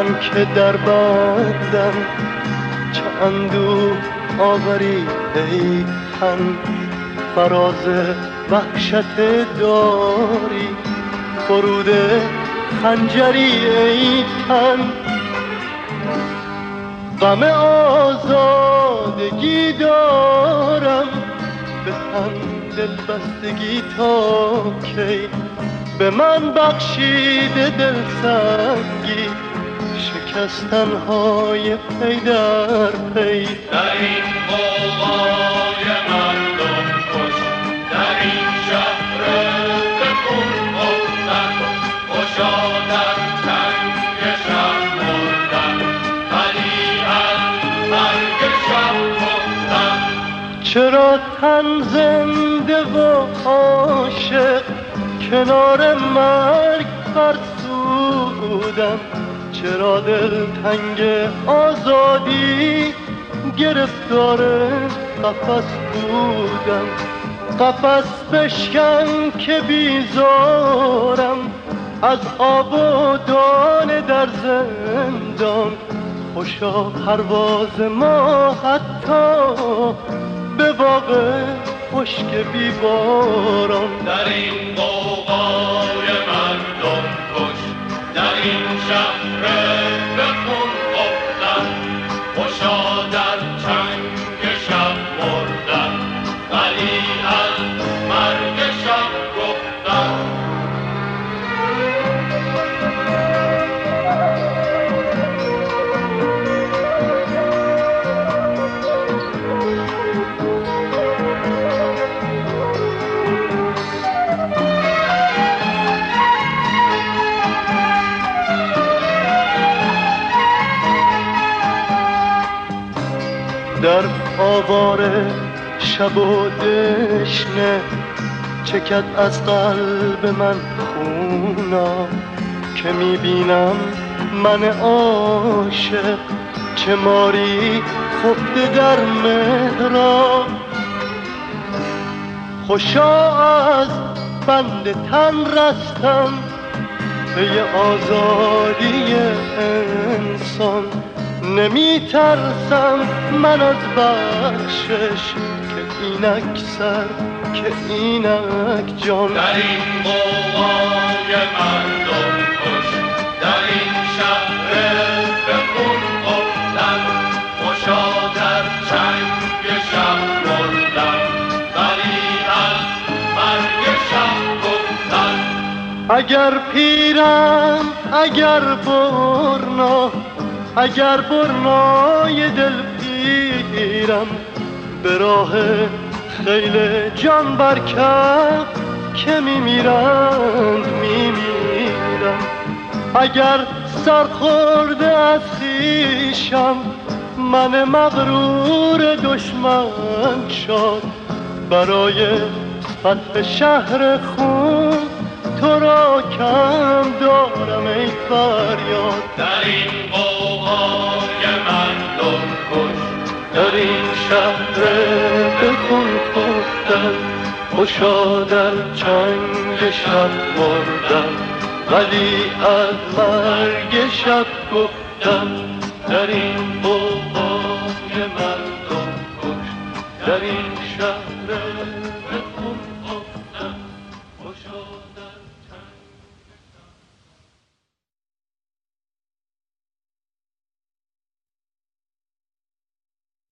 من که در بندم، چه اندوه آوری ای تن، فراز وحشت داری، فرود خنجری ای تن. غم آزادگی دارم به تن دلبستگی تا کی، به من بخشیده دلسنگی شکستنهای پی در پی. در این غوغای مردم کش، در این شهر به خون افتد، خوشا در چنگ شب مردن، ولی از مرگ شب گفتن. چرا تن زنده و عاشق کنار مرگ فرسودم، چرا دل تنگ آزادی گرفتار قفس بودم. قفس بشکن که بیزارم از آب و دانه در زندان، خوشا پرواز ما حتی به باغ خشک بی باران. در این غوغای مردم کش، در این شهر به خون افتد، خوشا در چنگ شب مردن، ولی از مرگ شب گفتن. در آواره شب و دشنه چکد از قلب من خونا، که میبینم من عاشق چه ماری خفته در مهراب. خوشا از بند تن رستم پی آزادی انسان، نمی ترسم من از بخشش که اینک سر که اینک جان. در این غوغای مردم کش، در این شهر به خون افتد، خوشا در چنگ شب مردن، ولی از مرگ شب گفتن. اگر پیرم اگر برنا، اگر برنای دل پیرم، به راه خیل جان برکف که میمیرند میمیرم. اگر سرخورده از خویشم من مغرور دشمن شد، برای فتح شهر خون تو را کم دارم ای فریاد. در این غوغای مردم کش، در این شهر به خون خفتن، خوشا در چنگ شب مردن، ولی از مرگ شب گفتن. در این غوغای مردم کش، در این شهر